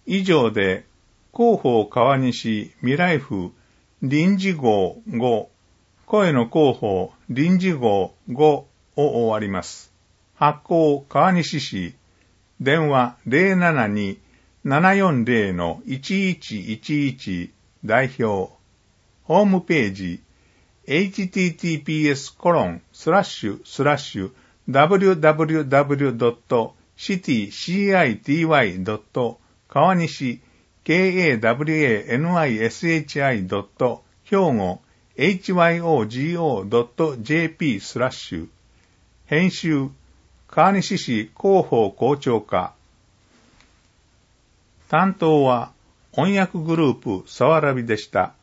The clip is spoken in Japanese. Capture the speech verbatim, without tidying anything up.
以上で、広報川西未来府臨時号ご、声の広報臨時号ごを終わります。発行川西市、電話 ゼロななに ななよんゼロ いちいちいちいち 代表。ホームページ、エイチティーティーピーエスコロンスラッシュスラッシュダブリューダブリューダブリュードットシティシーアイティーワイドット川西 ケーエーダブリューエーエヌアイエスエイチアイドット兵庫 エイチワイオージーオードットジェーピー スラッシュ編集川西市広報校長課担当は音訳グループさわらびでした。